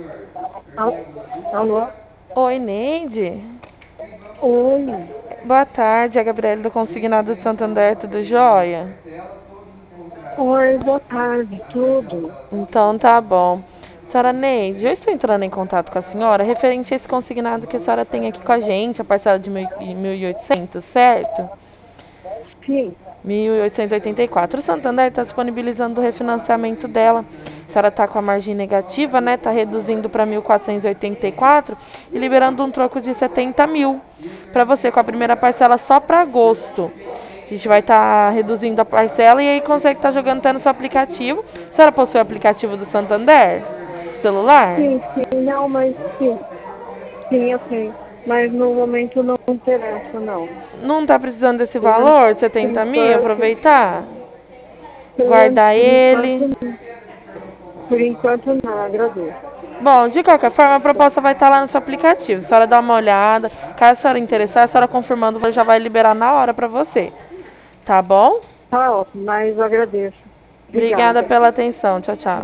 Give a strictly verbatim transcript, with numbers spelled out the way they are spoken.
Al- Alô? Oi, Neide. Oi. Boa tarde, é a Gabriela do Consignado de Santander, tudo jóia? Oi, boa tarde, tudo? Então tá bom. Senhora Neide, eu estou entrando em contato com a senhora referente a esse consignado que a senhora tem aqui com a gente, a parcela de mil e oitocentos, certo? Sim, mil oitocentos e oitenta e quatro. O Santander está disponibilizando o refinanciamento dela. A senhora está com a margem negativa, né? Está reduzindo para mil quatrocentos e oitenta e quatro e liberando um troco de setenta mil para você com a primeira parcela só para agosto. A gente vai estar tá reduzindo a parcela e aí consegue estar tá jogando até no seu aplicativo. A senhora possui o aplicativo do Santander? Celular? sim, sim, não, mas sim, sim, eu tenho. Mas no momento não interessa, não. Não está precisando desse Por, valor, por setenta mil? enquanto, Aproveitar? por, Guardar por enquanto, ele? por enquanto não, agradeço. Bom, de qualquer forma, a proposta vai estar lá no seu aplicativo. A senhora dá uma olhada. Caso a senhora interessar, a senhora confirmando, já vai liberar na hora para você. Tá bom? Tá ótimo, mas agradeço. Obrigada Obrigada. pela atenção. Tchau, tchau.